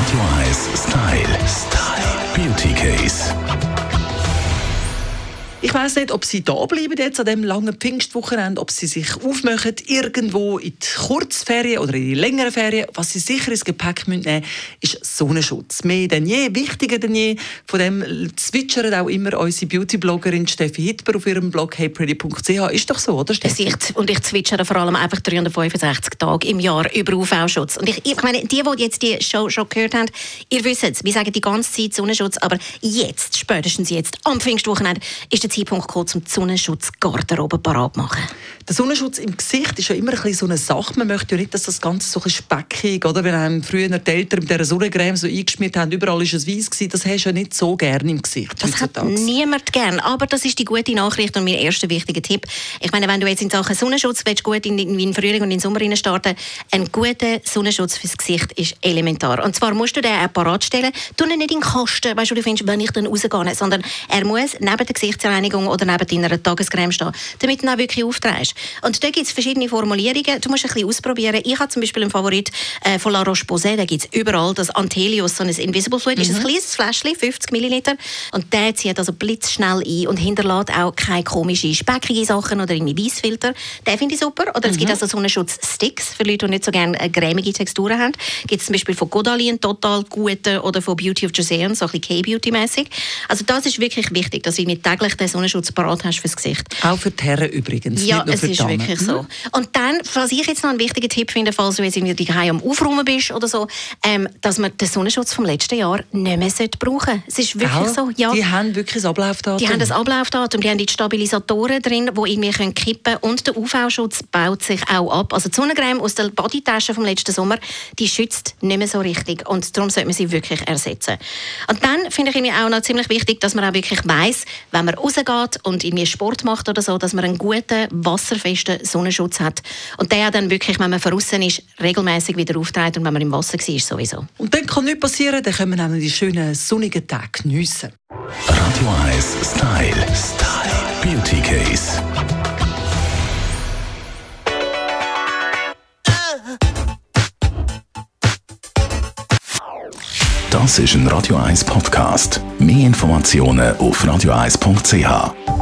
Radio 1 Style. Beauty Case. Ich weiss nicht, ob Sie da bleiben jetzt an diesem langen Pfingstwochenende, ob Sie sich aufmachen, irgendwo in die Kurzferien oder in die längeren Ferien. Was Sie sicher ins Gepäck nehmen müssen, ist Sonnenschutz. Mehr denn je, wichtiger denn je. Von dem zwitschert auch immer unsere Beauty-Bloggerin Steffi Hittber auf ihrem Blog heypretty.ch. Ist doch so, oder Steffi? Und ich zwitschere vor allem einfach 365 Tage im Jahr über UV-Schutz. Und ich meine, die jetzt die Show schon gehört haben, ihr wisst es, wir sagen die ganze Zeit Sonnenschutz, aber jetzt, spätestens jetzt, am Pfingstwochenende, ist der Zeitpunkt gekommen, um die Sonnenschutzgarderobe parat machen. Der Sonnenschutz im Gesicht ist ja immer ein bisschen so eine Sache. Man möchte ja nicht, dass das Ganze so ein bisschen speckig, oder? Wenn einem früher die Eltern mit dieser Sonnencreme so eingeschmiert haben, überall war es weiss gewesen, das hast du ja nicht so gerne im Gesicht. Das hat niemand gern, aber das ist die gute Nachricht und mein erster wichtiger Tipp. Ich meine, wenn du jetzt in Sachen Sonnenschutz willst, gut in den Frühling und in den Sommer starten, ein guter Sonnenschutz fürs Gesicht ist elementar. Und zwar musst du den auch parat stellen. Tu ihn nicht in den Kasten, weißt du, findest, wenn ich dann rausgehe, sondern er muss neben der Gesichtsreinigung oder neben deiner Tagescreme stehen, damit du ihn auch wirklich aufträgst. Und da gibt es verschiedene Formulierungen. Du musst ein bisschen ausprobieren. Ich habe zum Beispiel einen Favorit von La Roche-Posay, da gibt es überall das Antelius, so ein Invisible Fluid, ist ein kleines Fläschchen, 50 ml. Und der zieht also blitzschnell ein und hinterlässt auch keine komischen, speckige Sachen oder irgendwie Weissfilter. Den finde ich super. Oder es gibt also Sonnenschutzsticks für Leute, die nicht so gerne cremige Texturen haben. Gibt es zum Beispiel von Godalin, total gute, oder von Beauty of Joseon, so ein bisschen K-Beauty-mäßig. Also das ist wirklich wichtig, dass du nicht täglich den Sonnenschutz parat hast fürs Gesicht. Auch für die Herren übrigens, ja, nicht nur für es ist wirklich so. Und dann, was ich jetzt noch einen wichtigen Tipp finde, falls du jetzt irgendwie daheim am Aufräumen bist oder so, dass man den Sonnenschutz vom letzten Jahr nicht mehr brauchen sollte. Es ist wirklich so. Ja. Die haben wirklich ein Ablaufdatum. Die haben das Ablaufdatum, die haben die Stabilisatoren drin, die irgendwie kippen können. Und der UV-Schutz baut sich auch ab. Also die Sonnencreme aus der Bodytasche vom letzten Sommer, die schützt nicht mehr so richtig. Und darum sollte man sie wirklich ersetzen. Und dann finde ich auch noch ziemlich wichtig, dass man auch wirklich weiss, wenn man rausgeht und irgendwie Sport macht oder so, dass man einen guten, wasserfesten Sonnenschutz hat. Und der dann wirklich, wenn man draussen ist, regelmäßig wieder aufträgt und wenn man im Wasser war, sowieso. Und dann kann nichts passieren, dann können wir nämlich die schönen sonnigen Tage geniessen. Radio 1 Style. Beauty Case. Das ist ein Radio 1 Podcast. Mehr Informationen auf radio1.ch.